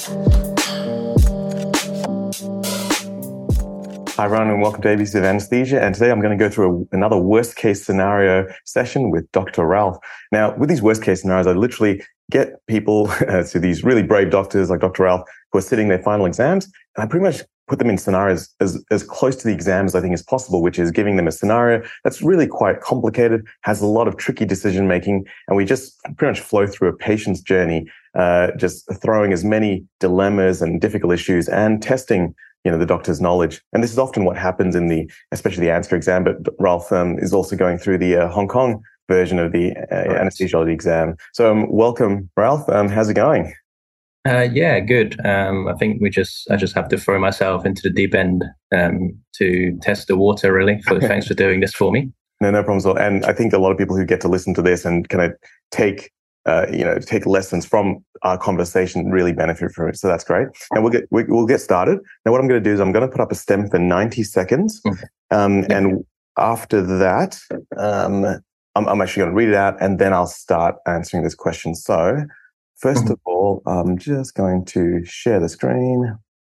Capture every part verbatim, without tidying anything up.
Hi everyone and welcome to A B C of Anesthesia, and today I'm going to go through a, another worst case scenario session with Doctor Ralph. Now with these worst case scenarios, I literally get people uh, to these really brave doctors like Doctor Ralph who are sitting their final exams, and I pretty much put them in scenarios as, as close to the exam as I think is possible, which is giving them a scenario that's really quite complicated, has a lot of tricky decision making, and we just pretty much flow through a patient's journey, uh, just throwing as many dilemmas and difficult issues and testing you know, the doctor's knowledge. And this is often what happens in the, especially the ANSCA exam, but Ralph um, is also going through the uh, Hong Kong version of the uh, right. anesthesiology exam. So um, welcome, Ralph. Um, how's it going? Uh, yeah, good. Um, I think we just, I just have to throw myself into the deep end um, to test the water, really. So thanks for doing this for me. No, no problems at all. And I think a lot of people who get to listen to this and kind of take Uh, you know, take lessons from our conversation really benefit from it. So that's great. And we'll get we, we'll get started. Now, what I'm going to do is I'm going to put up a stem for ninety seconds, um, yeah. and after that, um, I'm, I'm actually going to read it out, and then I'll start answering this question. So, first mm-hmm. of all, I'm just going to share the screen.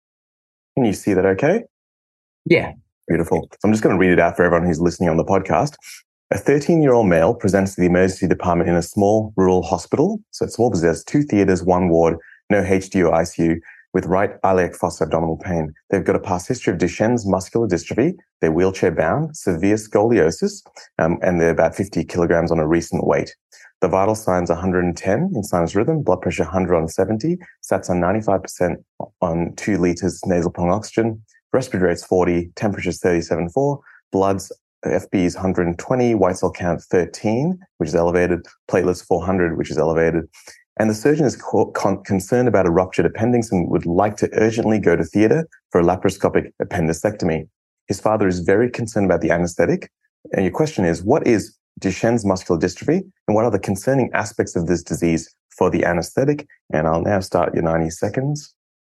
Can you see that? Okay. Yeah. Beautiful. So I'm just going to read it out for everyone who's listening on the podcast. A thirteen-year-old male presents to the emergency department in a small rural hospital. So it's small because there's two theatres, one ward, no H D or I C U, with right iliac fossa abdominal pain. They've got a past history of Duchenne's muscular dystrophy. They're wheelchair-bound, severe scoliosis, um, and they're about fifty kilograms on a recent weight. The vital signs are one hundred ten in sinus rhythm, blood pressure one hundred on seventy, sats on ninety-five percent on two litres nasal pulmonary oxygen, respiratory rate's forty, temperature's thirty-seven point four, blood's F B is one hundred twenty, white cell count thirteen, which is elevated, platelets four hundred, which is elevated. And the surgeon is co- con- concerned about a ruptured appendix and would like to urgently go to theatre for a laparoscopic appendicectomy. His father is very concerned about the anesthetic. And your question is, what is Duchenne's muscular dystrophy and what are the concerning aspects of this disease for the anesthetic? And I'll now start your ninety seconds.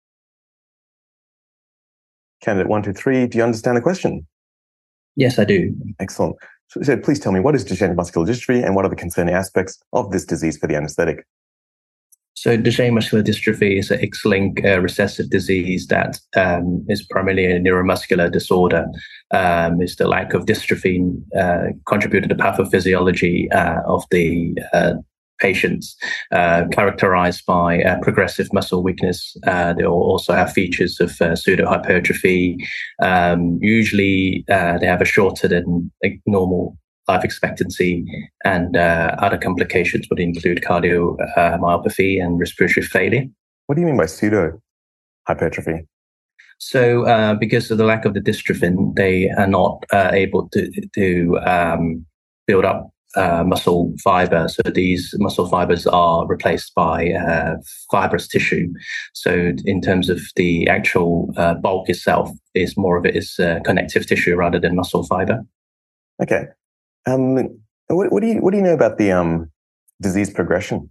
Candidate one, two, three, do you understand the question? Yes, I do. Excellent. So, so please tell me, what is Duchenne muscular dystrophy and what are the concerning aspects of this disease for the anesthetic? So Duchenne muscular dystrophy is an X-linked uh, recessive disease that um, is primarily a neuromuscular disorder. Um, it's the lack of dystrophin uh, contributed to the pathophysiology uh, of the uh, patients, uh, characterized by uh, progressive muscle weakness. Uh, they also have features of uh, pseudohypertrophy. Um, usually, uh, they have a shorter than like, normal life expectancy, and uh, other complications would include cardiomyopathy and respiratory failure. What do you mean by pseudohypertrophy? So, uh, because of the lack of the dystrophin, they are not uh, able to to um, build up Uh, muscle fiber. So these muscle fibers are replaced by uh, fibrous tissue. So in terms of the actual uh, bulk itself, is more of it is uh, connective tissue rather than muscle fiber. Okay. Um, what, what do you what do you know about the um, disease progression?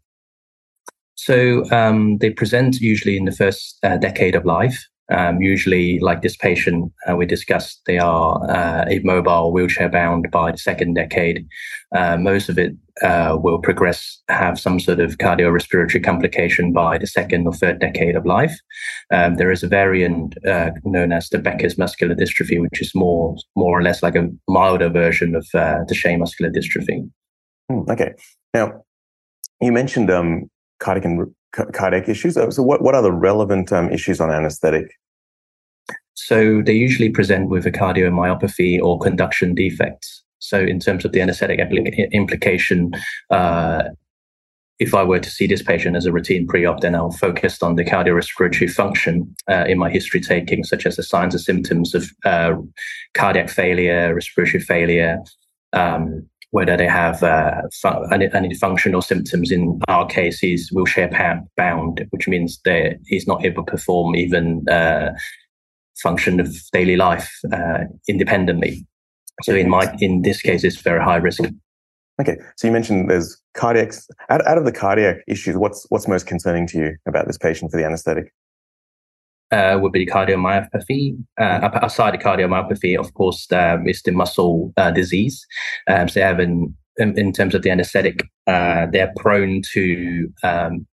So um, they present usually in the first uh, decade of life. Um, usually, like this patient uh, we discussed, they are uh, immobile, wheelchair-bound by the second decade. Uh, most of it uh, will progress, have some sort of cardiorespiratory complication by the second or third decade of life. Um, there is a variant uh, known as the Becker's muscular dystrophy, which is more, more or less like a milder version of uh, Duchenne muscular dystrophy. Hmm, okay. Now, you mentioned um, cardiac and cardiac issues. So what, what are the relevant um, issues on anesthetic? So they usually present with a cardiomyopathy or conduction defects. So in terms of the anesthetic implication, uh, if I were to see this patient as a routine pre-op, then I'll focus on the cardiorespiratory function uh, in my history taking, such as the signs and symptoms of uh, cardiac failure, respiratory failure, um, whether they have uh, fu- any, any functional symptoms. In our case, he's wheelchair bound, which means that he's not able to perform even uh, function of daily life uh, independently. So in my in this case, it's very high risk. Okay, so you mentioned there's cardiac. Out, out of the cardiac issues, what's what's most concerning to you about this patient for the anesthetic? Uh, would be cardiomyopathy. Uh, aside the cardiomyopathy, of course, um, is the muscle uh, disease. Um, so they have an, in, in terms of the anesthetic, uh, they're prone to um,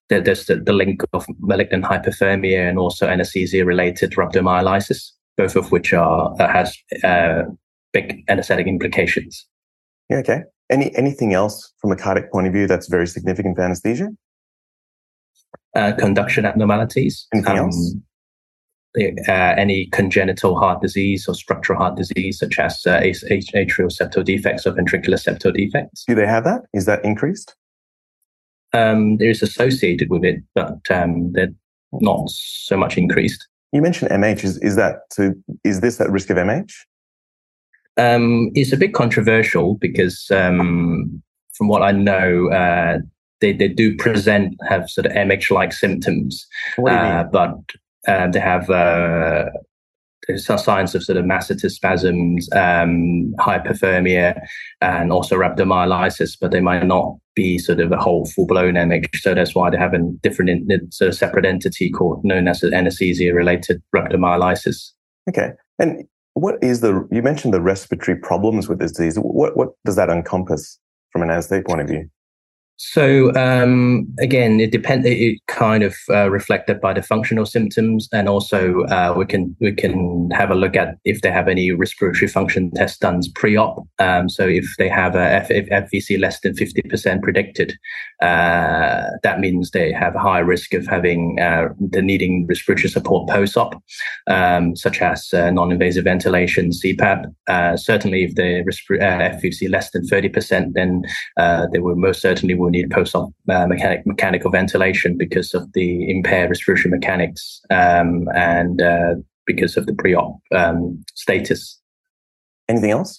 there, there's the, the link of malignant hyperthermia and also anesthesia-related rhabdomyolysis, both of which are uh, has uh, big anesthetic implications. Yeah, okay. Any anything else from a cardiac point of view that's very significant for anesthesia? Uh, conduction abnormalities. Anything um, else? Uh, any congenital heart disease or structural heart disease, such as uh, atrial septal defects or ventricular septal defects. Do they have that? Is that increased? Um, there is associated with it, but um, they're not so much increased. You mentioned M H. Is is that so? Is this at risk of M H? Um, it's a bit controversial because, um, from what I know, uh, they they do present have sort of M H-like symptoms, What do you uh, mean? but um, they have uh, there's some signs of sort of masseter spasms, um, hyperthermia, and also rhabdomyolysis, but they might not be sort of a whole full-blown M H. So that's why they have a different, in, sort of separate entity called known as anesthesia-related rhabdomyolysis. Okay. And what is the? You mentioned the respiratory problems with this disease. What what does that encompass from an anesthetic point of view? So um, again, it depends. It kind of uh, reflected by the functional symptoms, and also uh, we can we can have a look at if they have any respiratory function test done pre-op. Um, so if they have a F- F V C less than fifty percent predicted, uh, that means they have a high risk of having uh, the needing respiratory support post-op, um, such as uh, non-invasive ventilation, C PAP. Uh, certainly, if the respir- uh, F V C less than thirty percent, then uh, they will most certainly will need post-op uh, mechanic, mechanical ventilation because of the impaired respiratory mechanics um, and uh, because of the pre-op um, status. Anything else?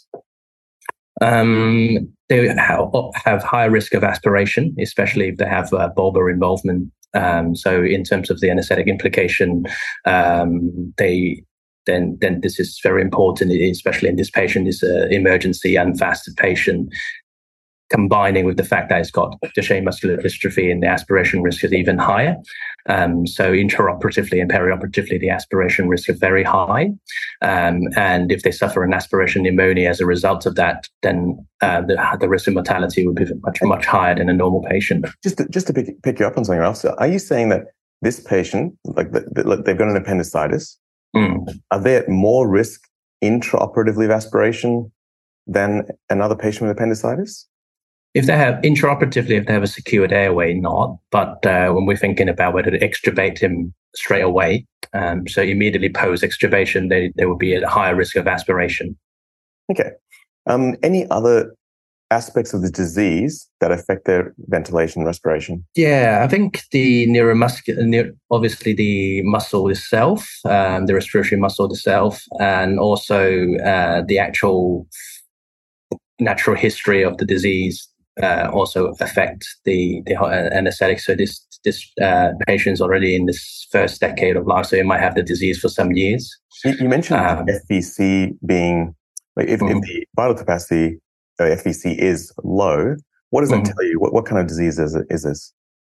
Um, they have, have high risk of aspiration, especially if they have uh, bulbar involvement. Um, so in terms of the anesthetic implication, um, they then then this is very important, especially in this patient, is an emergency unfasted patient. Combining with the fact that it's got Duchenne muscular dystrophy and the aspiration risk is even higher. Um, so intraoperatively and perioperatively, the aspiration risk is very high. Um, and if they suffer an aspiration pneumonia as a result of that, then uh, the, the risk of mortality would be much, much higher than a normal patient. Just to, just to pick, pick you up on something else, so are you saying that this patient, like the, the, they've got an appendicitis, mm. are they at more risk intraoperatively of aspiration than another patient with appendicitis? If they have intraoperatively, if they have a secured airway, not. But uh, when we're thinking about whether to extubate him straight away, um, so immediately post extubation, they, they would be at a higher risk of aspiration. Okay. Um, any other aspects of the disease that affect their ventilation and respiration? Yeah, I think the neuromuscular, neuro, obviously the muscle itself, um, the respiratory muscle itself, and also uh, the actual natural history of the disease. Uh, also affect the the anesthetic. So this this uh, patient's already in this first decade of life, so he might have the disease for some years. You, you mentioned um, F V C being like if, mm-hmm. if the vital capacity uh, F V C is low, what does that mm-hmm. tell you? What what kind of disease is it? Is this?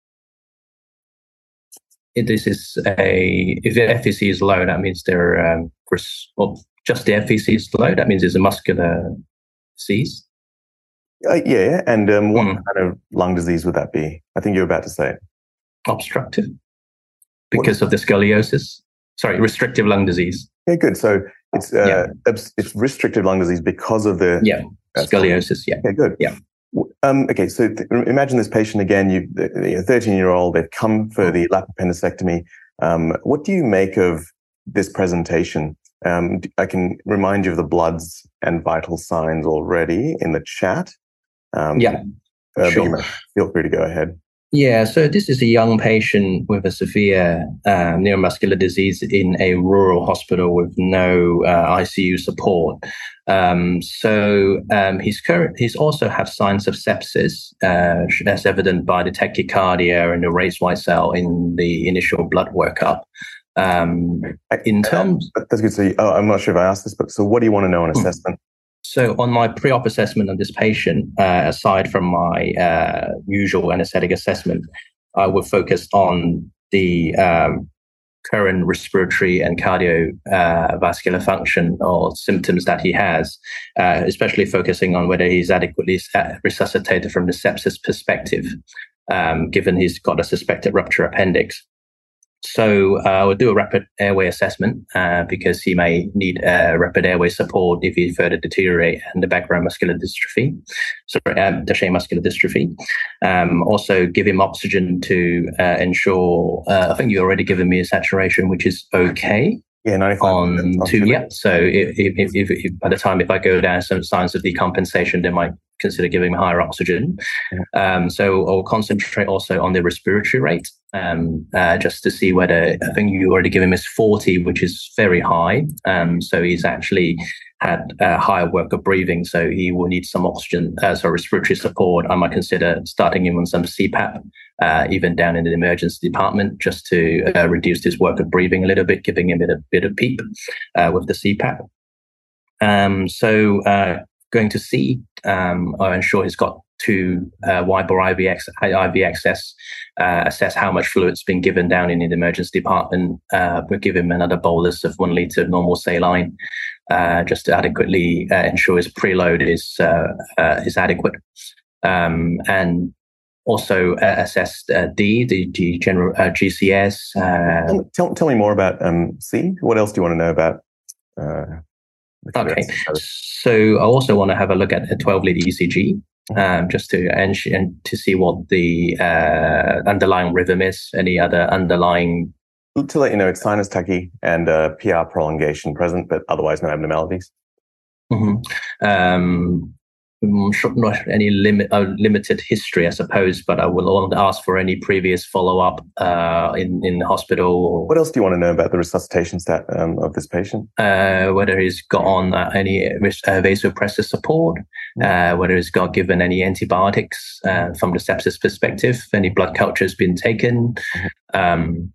It, this is a if the F V C is low, that means they're um, well, just the F V C is low. That means it's a muscular disease. Uh, yeah, and um, what mm. kind of lung disease would that be? I think you're about to say it. Obstructive, because of the scoliosis. Sorry, restrictive lung disease. Yeah, good. So it's uh, yeah. it's restrictive lung disease because of the yeah uh, scoliosis. Yeah. Okay, good. Yeah. Um, okay, so th- imagine this patient again. You, a thirteen-year-old. They've come for the lap appendicectomy. Um, what do you make of this presentation? Um, I can remind you of the bloods and vital signs already in the chat. Um, yeah, uh, sure. But feel free to go ahead. Yeah, so this is a young patient with a severe uh, neuromuscular disease in a rural hospital with no uh, I C U support. Um, so um, he's current. He's also have signs of sepsis, uh, as evident by the tachycardia and the raised white cell in the initial blood workup. Um, in terms, uh, that's good. So you, oh, I'm not sure if I asked this, but so what do you want to know on assessment? So on my pre-op assessment of this patient, uh, aside from my uh, usual anesthetic assessment, I would focus on the um, current respiratory and cardiovascular uh, function or symptoms that he has, uh, especially focusing on whether he's adequately resuscitated from the sepsis perspective. um, given he's got a suspected rupture appendix. So uh, we'll do a rapid airway assessment uh, because he may need uh, rapid airway support if he further deteriorate and the background muscular dystrophy, sorry, um, Duchenne muscular dystrophy. Um, also give him oxygen to uh, ensure, uh, I think you already given me a saturation, which is okay. Yeah, ninety-five on two, yeah. So if, if, if, if by the time if I go down some signs of decompensation, they might consider giving higher oxygen. Yeah. Um, so I'll concentrate also on the respiratory rate, um, uh, just to see whether, I think you already given him is forty, which is very high. Um, so he's actually had a higher work of breathing, so he will need some oxygen, uh, so respiratory support. I might consider starting him on some C PAP, uh, even down in the emergency department, just to uh, reduce his work of breathing a little bit, giving him a bit, a bit of PEEP uh, with the C PAP. Um, so uh, going to see, um, I'll ensure he's got to uh, wipe or I V X, I V access, uh, assess how much fluid's been given down in the emergency department. Uh, we'll give him another bolus of one litre of normal saline, uh, just to adequately uh, ensure his preload is uh, uh, is adequate, um, and also uh, assess uh, D, the, the general uh, G C S. Uh, tell, tell, tell me more about um, C. What else do you want to know about? Uh, okay, so I also want to have a look at a twelve lead E C G. Um, just to and, and to see what the uh, underlying rhythm is, any other underlying. To let you know, it's sinus tachy and uh, P R prolongation present, but otherwise no abnormalities. Mm-hmm. Um, not any limit, uh, limited history, I suppose, but I will ask for any previous follow-up uh, in, in the hospital. What else do you want to know about the resuscitation stat um, of this patient? Uh, whether he's got on uh, any uh, vasopressor support, uh, whether he's got given any antibiotics uh, from the sepsis perspective, any blood culture has been taken. Mm-hmm. Um,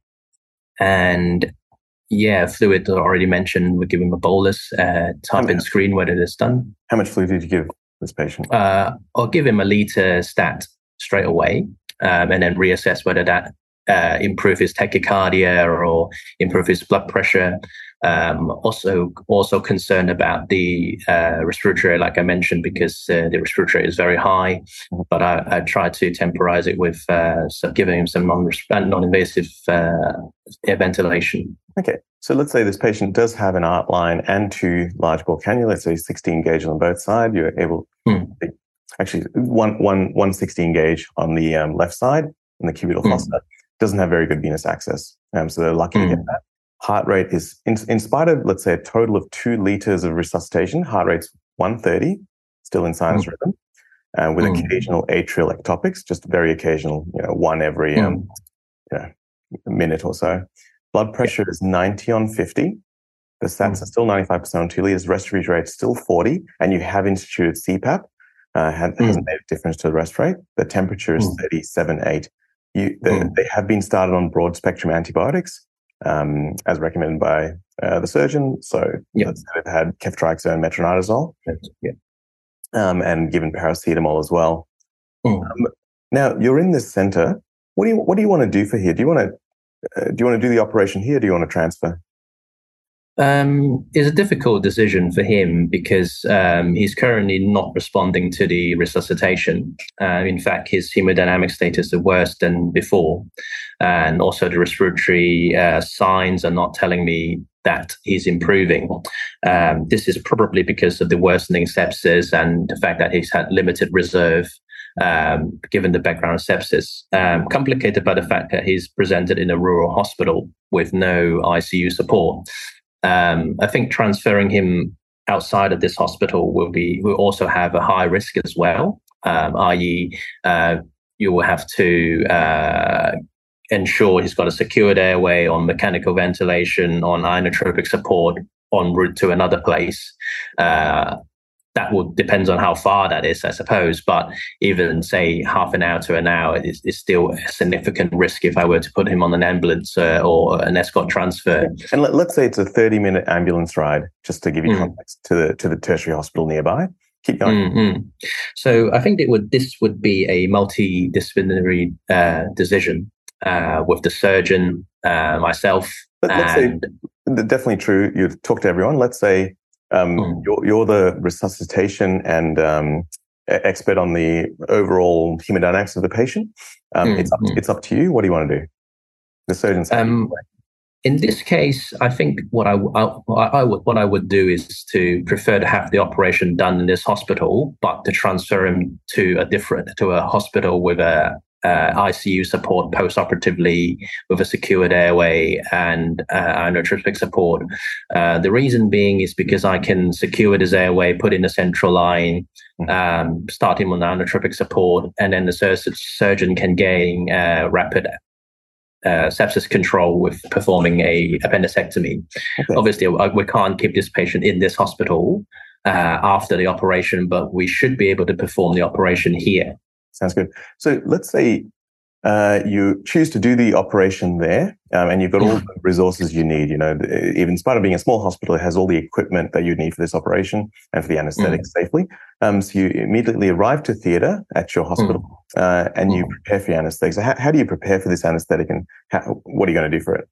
and yeah, fluid already mentioned, we're giving a bolus, uh, type in screen whether it's done. How much fluid did you give this patient? Uh, I'll give him a litre stat straight away, um, and then reassess whether that uh, improve his tachycardia or improve his blood pressure. Um, also, also concerned about the uh, respiratory, like I mentioned, because uh, the respiratory is very high. But I, I try to temporize it with uh, so giving him some non non-invasive uh, air ventilation. Okay, so let's say this patient does have an art line and two large bore cannulas, so sixteen gauge on both sides. You're able, mm. to, actually, one, one, one sixteen gauge on the um, left side, and the cubital mm. fossa doesn't have very good venous access, um, so they're lucky mm. to get that. Heart rate is, in, in spite of, let's say, a total of two liters of resuscitation, heart rate's one thirty, still in sinus mm. rhythm, uh, with mm. occasional atrial ectopics, just very occasional, you know, one every mm. um, you know, minute or so. Blood pressure yeah. is ninety on fifty. The stats mm. are still ninety-five percent on two liters. Respiratory rate is still forty, and you have instituted C PAP. Uh, has, mm. hasn't made a difference to the rest rate. The temperature is mm. thirty-seven point eight. You, the, mm. They have been started on broad spectrum antibiotics, um, as recommended by uh, the surgeon. So yeah. they've had ceftriaxone, metronidazole, yeah. um, and given paracetamol as well. Mm. Um, now you're in this center. What do you what do you want to do for here? Do you want to uh, do you want to do the operation here? Or do you want to transfer? Um, it's a difficult decision for him because um, he's currently not responding to the resuscitation. Uh, in fact, his hemodynamic status is worse than before. And also the respiratory uh, signs are not telling me that he's improving. Um, this is probably because of the worsening sepsis and the fact that he's had limited reserve, um, given the background of sepsis, um, complicated by the fact that he's presented in a rural hospital with no I C U support. Um, I think transferring him outside of this hospital will be will also have a high risk as well, um, that is, uh, you will have to uh, ensure he's got a secured airway on mechanical ventilation, on inotropic support en route to another place. Uh, that will depends on how far that is, I suppose. But even say half an hour to an hour is, is still a significant risk if I were to put him on an ambulance uh, or an escort transfer. And let, let's say it's a thirty minute ambulance ride, just to give you mm. context, to the to the tertiary hospital nearby. Keep going. Mm-hmm. So I think it would this would be a multidisciplinary uh, decision uh, with the surgeon, uh, myself. But let's and say, definitely true. You've talked to everyone. Let's say Um, mm. you're, you're the resuscitation and um, expert on the overall hemodynamics of the patient. Um, mm, it's up to, mm. it's up to you. What do you want to do? The surgeon's um, in this case, I think what I, I, I would what I would do is to prefer to have the operation done in this hospital, but to transfer him to a different to a hospital with a uh, I C U support post-operatively, with a secured airway and uh, inotropic support. Uh, the reason being is because I can secure his airway, put in a central line, um, start him on the inotropic support, and then the sur- surgeon can gain uh, rapid Uh, sepsis control with performing a appendicectomy. Okay. Obviously, we can't keep this patient in this hospital uh, after the operation, but we should be able to perform the operation here. Sounds good. So let's say uh, you choose to do the operation there, um, and you've got all the resources you need. You know, even in spite of being a small hospital, it has all the equipment that you need for this operation and for the anesthetic mm. safely. Um, so you immediately arrive to theatre at your hospital, mm. uh, and you mm. prepare for your anesthetic. So how, how do you prepare for this anesthetic, and how, what are you going to do for it?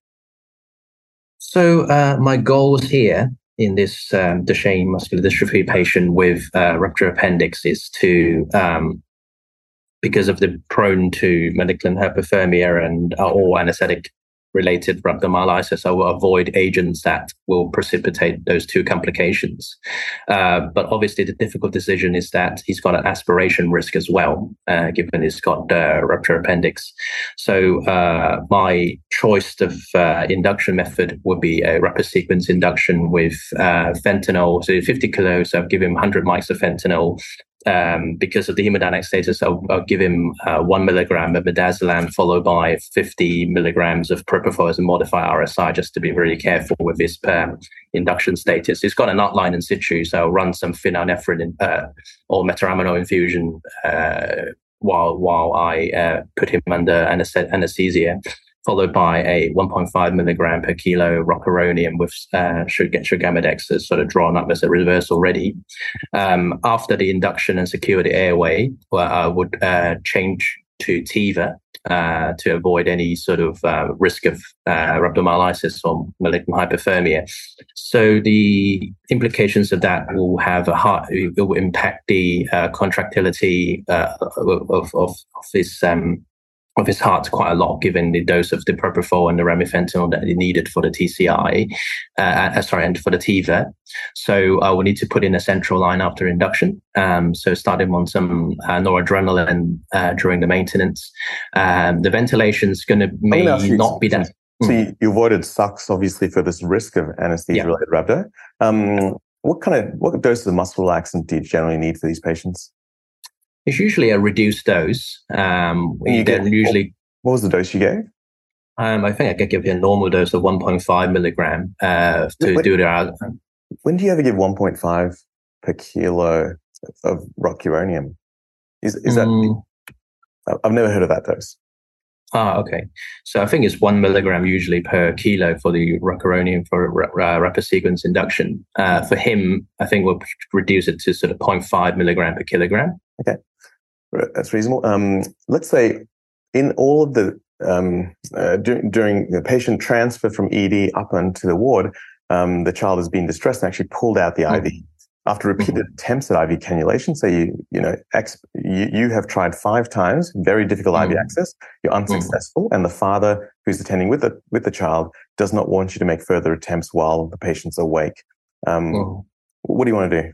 So uh, my goals here in this um, Duchenne muscular dystrophy patient with uh, rupture appendix is to um, because of the prone to malignant hyperthermia and uh, all anesthetic-related rhabdomyolysis, I will avoid agents that will precipitate those two complications. Uh, but obviously, the difficult decision is that he's got an aspiration risk as well, uh, given he's got uh, rupture appendix. So uh, my choice of uh, induction method would be a rapid sequence induction with uh, fentanyl. So fifty kilos, I'll give him one hundred mics of fentanyl. Um, because of the hemodynamic status, I'll, I'll give him uh, one milligram of midazolam followed by fifty milligrams of propofol as a modified R S I, just to be really careful with his um, induction status. He's got an outline in situ, so I'll run some phenylephrine in, uh, or metaraminol infusion uh, while while I uh, put him under anesthesia, followed by a one point five milligram per kilo rocuronium with uh, sugammadex as sort of drawn up as a reverse already. Um, after the induction and secure the airway, well, I would uh, change to Tiva uh, to avoid any sort of uh, risk of uh, rhabdomyolysis or malignant hyperthermia. So the implications of that will have a heart, it will impact the uh, contractility uh, of, of, of his um, of his heart quite a lot, given the dose of the propofol and the remifentanil that he needed for the T C I, uh, sorry, and for the Tiva. So uh, we need to put in a central line after induction. Um, so start him on some uh, noradrenaline uh, during the maintenance. Um, the ventilation is going to may not be that. So you, you avoided S U Cs, obviously, for this risk of anesthesia-related yeah. rhabdo. Um, what kind of what doses of muscle relaxant do you generally need for these patients? It's usually a reduced dose. Um, you get, usually, what was the dose you gave? Um, I think I could give you a normal dose of one point five milligram uh, to when, do the. When do you ever give one point five per kilo of rocuronium? Is is mm. that? I've never heard of that dose. Ah, okay. So I think it's one milligram usually per kilo for the rocuronium for uh, rapid sequence induction. Uh, for him, I think we'll reduce it to sort of zero point five milligram per kilogram. Okay. That's reasonable. Um, let's say in all of the, um, uh, during, during the patient transfer from E D up onto the ward, um, the child has been distressed and actually pulled out the mm. I V. After repeated mm-hmm. attempts at I V cannulation, so you, you know, ex, you, you have tried five times, very difficult mm. I V access, you're unsuccessful, mm. and the father who's attending with the, with the child does not want you to make further attempts while the patient's awake. Um, mm. What do you want to do?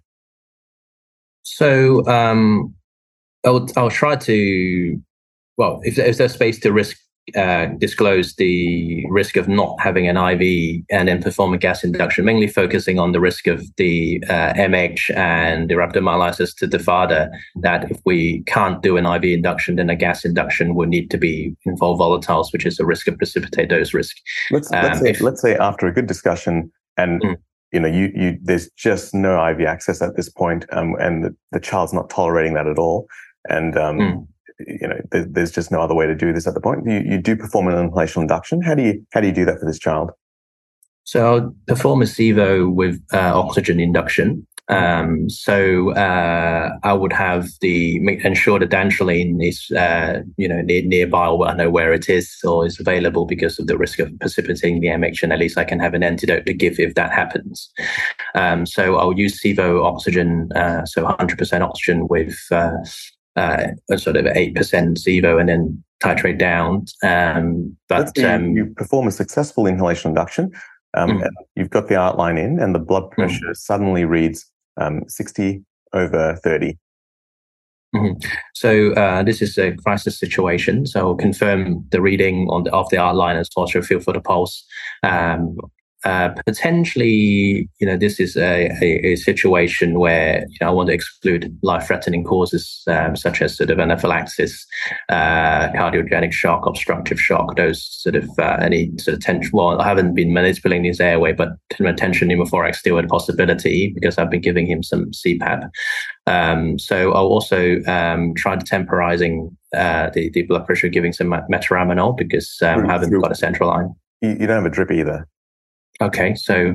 So, um, I'll, I'll try to, well, if, if there's space to risk, uh, disclose the risk of not having an I V and then perform a gas induction, mainly focusing on the risk of the uh, M H and the rhabdomyolysis to the father, that if we can't do an I V induction, then a gas induction would need to be involve volatiles, which is a risk of precipitate dose risk. Let's, um, let's, say, if, let's say after a good discussion and mm. you know, you, you, there's just no I V access at this point, um, and the, the child's not tolerating that at all. And, um, mm. you know, there, there's just no other way to do this at the point. You, you do perform an inhalational induction. How do you, how do you do that for this child? So I'll perform a SIVO with uh, oxygen induction. Um, so uh, I would have the make, ensure the dantrolene is uh, you know near, nearby, or I know where it is or is available because of the risk of precipitating the M H, and at least I can have an antidote to give if that happens. Um, so I'll use SIVO oxygen, uh, so one hundred percent oxygen with uh, uh, a sort of eight percent SIVO, and then titrate down. Um, but you, um, you perform a successful inhalation induction. Um, mm. and you've got the outline in, and the blood pressure mm. suddenly reads um, sixty over thirty. Mm-hmm. So uh, this is a crisis situation. So I'll confirm the reading on the, of the outline and also feel for the pulse. Um, uh, potentially, you know, this is a, a, a situation where you know I want to exclude life-threatening causes um, such as sort of anaphylaxis, uh, cardiogenic shock, obstructive shock, those sort of uh, any sort of tension. Well, I haven't been manipulating his airway, but tension pneumothorax still a possibility because I've been giving him some C PAP. Um, so I'll also um, try to temporizing uh, the, the blood pressure, giving some metaraminol because um, I haven't got a central line. You, you don't have a drip either. Okay, so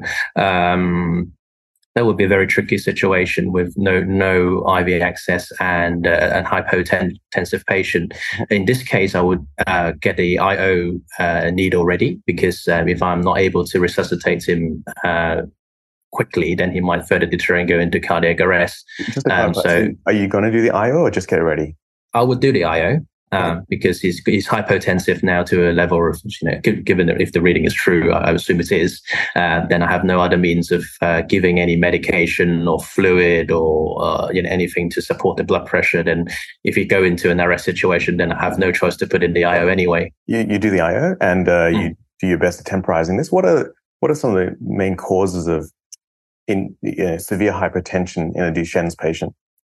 um, that would be a very tricky situation with no no I V access and uh, a hypotensive patient. In this case, I would uh, get the I O uh, needle ready because um, if I'm not able to resuscitate him uh, quickly, then he might further deteriorate and go into cardiac arrest. Um, so, are you going to do the I O or just get it ready? I would do the I O. Um, because he's he's hypotensive now to a level of, you know, given that if the reading is true, I assume it is, uh, then I have no other means of uh, giving any medication or fluid or uh, you know anything to support the blood pressure. Then if you go into an arrest situation, then I have no choice to put in the I O anyway. You, you do the I O and uh, mm. you do your best at temporizing this. What are what are some of the main causes of in you know, severe hypertension in a Duchenne's patient?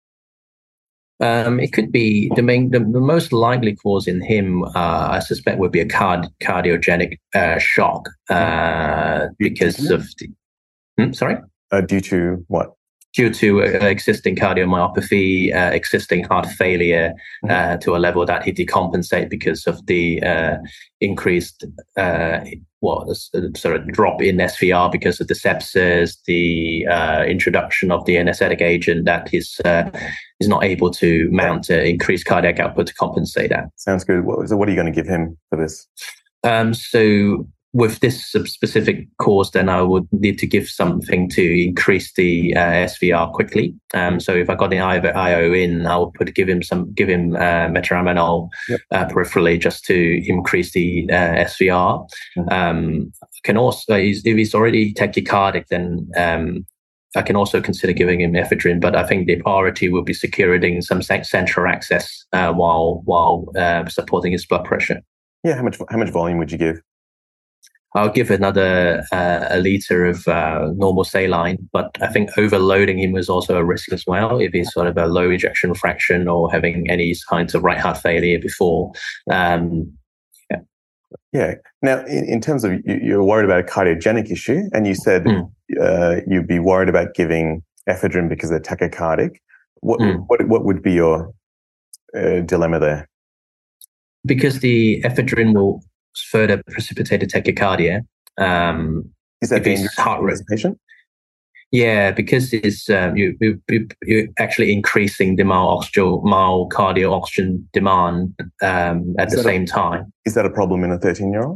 Um, it could be the main, the, the most likely cause in him, uh, I suspect, would be a card, cardiogenic uh, shock uh, because of the. Hmm, sorry. Uh, due to what? Due to uh, existing cardiomyopathy, uh, existing heart failure uh, mm-hmm. to a level that he decompensate because of the uh, increased uh, what sort of drop in S V R because of the sepsis, the uh, introduction of the anesthetic agent that he's uh, is not able to mount uh, increased cardiac output to compensate that. Sounds good. What, so what are you going to give him for this? Um, so with this specific cause, then I would need to give something to increase the uh, S V R quickly. Um, so if I got the I O in, I would put give him some, give him uh, metaraminol yep. uh, peripherally just to increase the uh, S V R. Mm-hmm. Um, can also, if he's already tachycardic, then um, I can also consider giving him ephedrine. But I think the priority will be securing some central access uh, while while uh, supporting his blood pressure. Yeah, how much how much volume would you give? I'll give another uh, a liter of uh, normal saline, but I think overloading him is also a risk as well. If he's sort of a low ejection fraction or having any signs of right heart failure before. Um, yeah. Yeah. Now, in, in terms of you, you're worried about a cardiogenic issue, and you said mm. uh, you'd be worried about giving ephedrine because they're tachycardic. What mm. what what would be your uh, dilemma there? Because the ephedrine will further precipitated tachycardia. Um, Is that dangerous heart rate patient? Yeah, because it's um, you, you you're actually increasing the myocardial oxygen demand um, at is the same a, time. Is that a problem in a thirteen-year-old?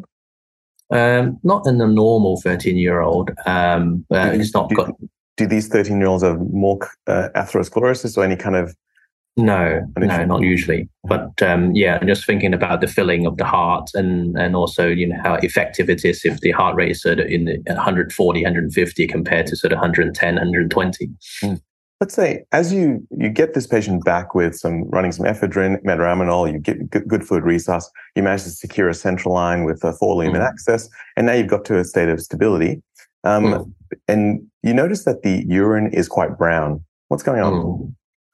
Um, not in a normal thirteen-year-old. Um, uh, do, it's not do, got. Do these thirteen-year-olds have more uh, atherosclerosis or any kind of? No, no, not usually. But um, yeah, I'm just thinking about the filling of the heart and, and also, you know, how effective it is if the heart rate is sort of in the one forty, one fifty compared to sort of one ten, one twenty. Mm. Let's say as you, you get this patient back with some running some ephedrine, metaraminol, you get good, good fluid resus, you manage to secure a central line with a four lumen mm. access, and now you've got to a state of stability. Um, mm. And you notice that the urine is quite brown. What's going on? Mm.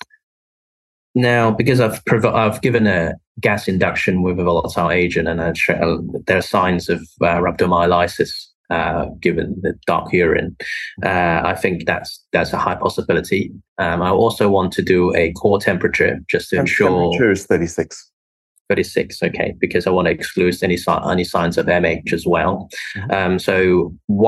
Now, because I've prov- I've given a gas induction with a volatile agent, and a tra- there are signs of uh, rhabdomyolysis uh, given the dark urine, uh, I think that's that's a high possibility. Um, I also want to do a core temperature just to ensure. Temperature is thirty-six. thirty-six, okay, because I want to exclude any any signs of M H as well. Mm-hmm. Um, so one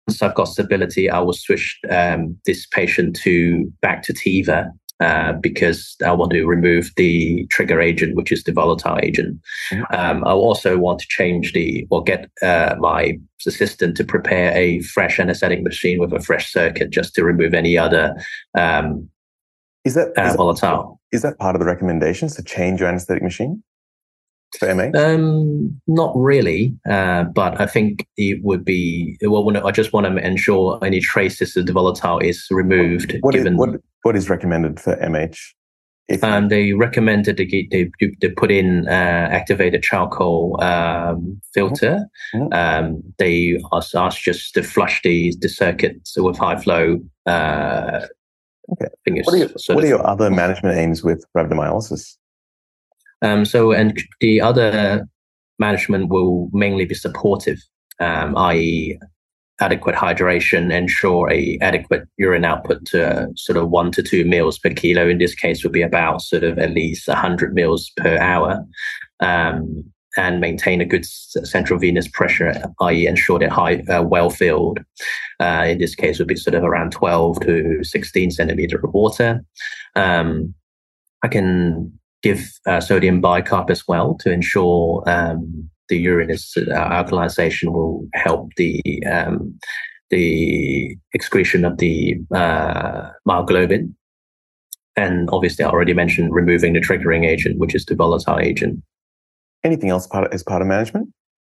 I've got stability, I will switch um, this patient to back to Tiva. Uh, because I want to remove the trigger agent, which is the volatile agent. Um, I also want to change the, or get uh, my assistant to prepare a fresh anesthetic machine with a fresh circuit just to remove any other um, is that, uh, is volatile. That, is that part of the recommendations to change your anesthetic machine for M H? Um, not really, uh, but I think it would be, well, I just want to ensure any traces of the volatile is removed. What, given, is, what, what is recommended for M H? If um, they recommended they, they, they put in uh, activated charcoal um, filter. Mm-hmm. Um, they asked, asked just to flush the, the circuits with high flow. Uh, okay. What are, your, what are your other management aims with rhabdomyolysis? Um, so, and the other management will mainly be supportive, um, that is adequate hydration, ensure a adequate urine output to uh, sort of one to two mils per kilo. In this case, would be about sort of at least one hundred mils per hour, um, and maintain a good central venous pressure, that is ensure that high, uh, well filled. Uh, in this case, would be sort of around twelve to sixteen centimeter of water. Um, I can give uh, sodium bicarb as well to ensure um, the urine is uh, alkalization will help the um, the excretion of the uh, myoglobin. And obviously, I already mentioned removing the triggering agent, which is the volatile agent. Anything else part of, as part of management?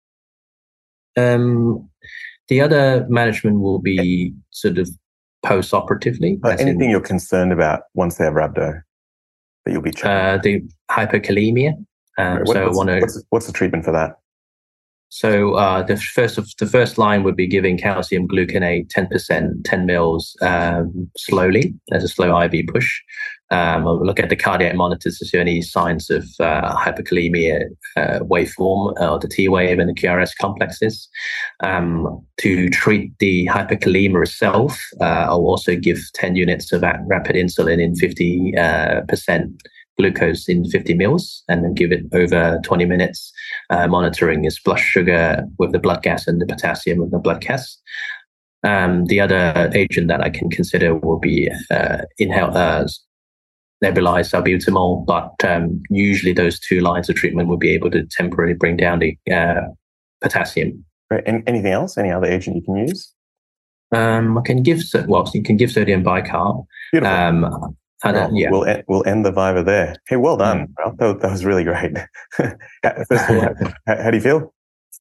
Um, the other management will be sort of post-operatively. Uh, anything in, you're concerned about once they have rhabdo that you'll be checking? Uh, the hypokalemia. Um, what, so what's, I want to. What's, what's the treatment for that? So uh, the first of the first line would be giving calcium gluconate ten percent, ten mils um, slowly as a slow I V push. Um, I'll look at the cardiac monitors to see any signs of uh, hyperkalemia uh, waveform, or uh, the T wave and the Q R S complexes. Um, to treat the hyperkalemia itself, uh, I'll also give ten units of rapid insulin in fifty percent glucose in fifty mils, and then give it over twenty minutes, uh, monitoring his blood sugar with the blood gas and the potassium with the blood gas. Um, the other agent that I can consider will be uh, inhale, uh, nebulized salbutamol, but um, usually those two lines of treatment will be able to temporarily bring down the uh, potassium. Right. And anything else? Any other agent you can use? Um, I can give, well, you can give sodium bicarb. Beautiful. Um, And, uh, well, yeah. we'll end, we'll end the Viva there. Hey, well done. Mm. Ralph. That, that was really great. First of all, how, how do you feel?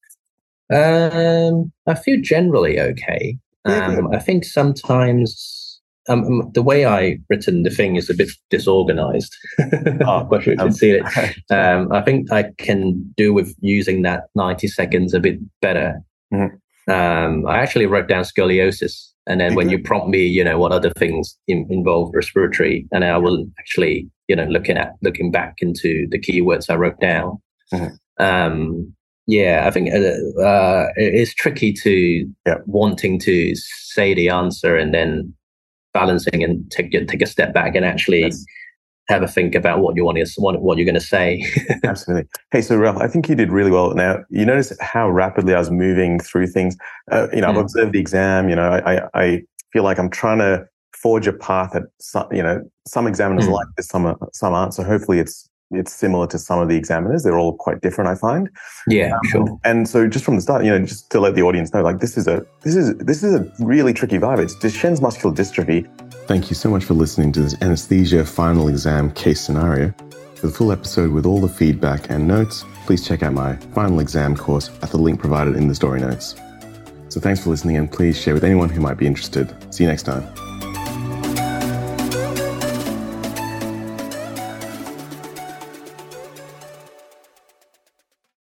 Um, I feel generally okay. Um, yeah, I think sometimes um, the way I written the thing is a bit disorganized. Oh, but you can um, see it. Um, I think I can do with using that ninety seconds a bit better. Mm-hmm. Um, I actually wrote down scoliosis. And then when you prompt me, you know, what other things in, involve respiratory, and I will actually, you know, looking at looking back into the keywords I wrote down. Mm-hmm. Um, yeah, I think uh, uh, it's tricky to yeah. wanting to say the answer and then balancing and take take a step back and actually yes. have a think about what you want to what, what you're going to say. Absolutely. Hey, so Ralph, I think you did really well. Now, you notice how rapidly I was moving through things. Uh, you know, mm. I've observed the exam. You know, I, I feel like I'm trying to forge a path that some, you know, some examiners mm. like this, some are, some aren't. So hopefully, it's it's similar to some of the examiners. They're all quite different, I find. Yeah, um, sure. And so, just from the start, you know, just to let the audience know, like this is a this is this is a really tricky vibe. It's Duchenne's muscular dystrophy. Thank you so much for listening to this anesthesia final exam case scenario. For the full episode with all the feedback and notes, please check out my final exam course at the link provided in the story notes. So thanks for listening, and please share with anyone who might be interested. See you next time.